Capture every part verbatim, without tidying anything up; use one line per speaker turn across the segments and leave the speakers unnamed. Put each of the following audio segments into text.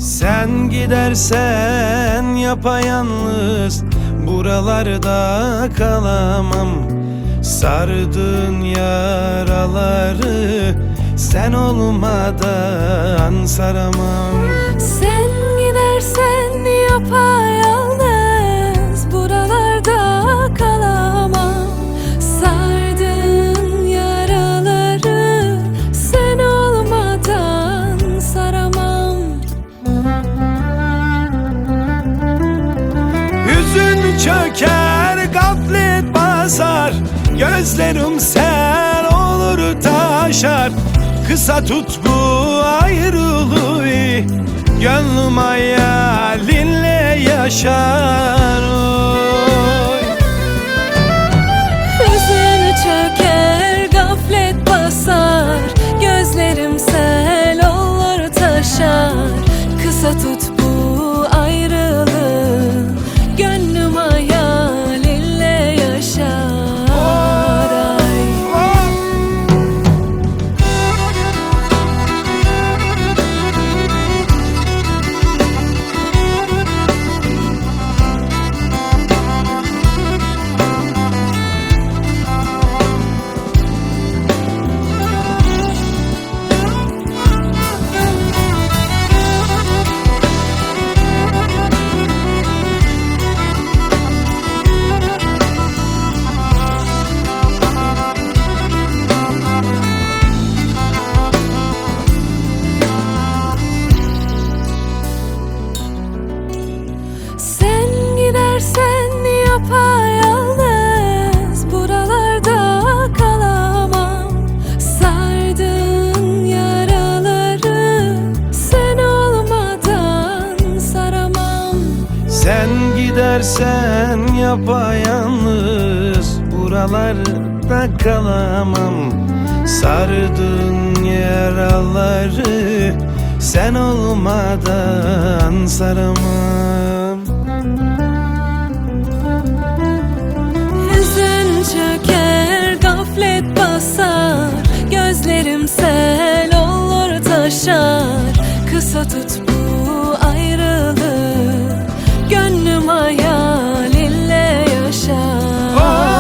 Sen gidersen yapayalnız buralarda kalamam. Sardığın yaraları sen olmadan saramam.
Sen gidersen yapayalnız buralarda kalamam. Sardığın yaraları sen olmadan saramam.
Hüzün çöker, gaflet basar, gözlerim sel olur taşar. Kısa tut bu ayrılığı, gönlüm hayalinle yaşar. Oy.
Hüzün çöker, gaflet basar, gözlerim sel olur taşar. Kısa tut bu ayrılığı, gönlüm hayalinle yaşar. Sen yapayalnız buralarda kalamam. Sardığın yaraları sen olmadan saramam.
Sen gidersen yapayalnız buralarda kalamam. Sardığın yaraları sen olmadan saramam.
Çöker, gaflet basar, gözlerim sel olur taşar. Kısa tut bu ayrılığı, gönlüm hayalinle yaşar.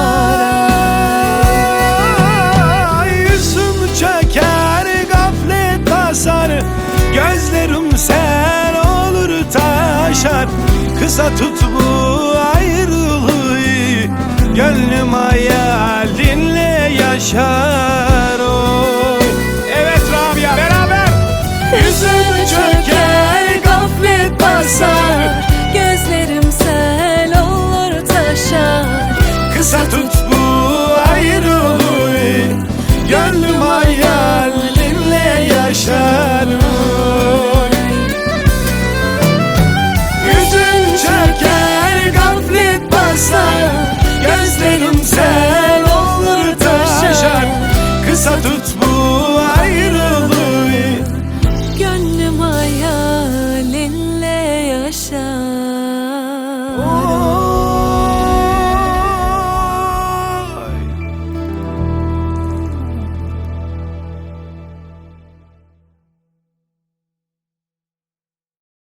Ay, yüzüm çöker, gaflet basar, gözlerim sel olur taşar. Kısa tut bu ayrılığı, gönlüm hayalinle yaşar. Oy. Evet Rabia, beraber.
Hüzün çöker, gaflet basar, gözlerim sel olur taşar.
Kısa tut bu ayrılığı, gönlüm hayalinle yaşar. Oy. Yüzün çöker, gaflet basar, gözlerim sel olur taşar. Kısa tut bu ayrılığı,
gönlüm hayalinle yaşar.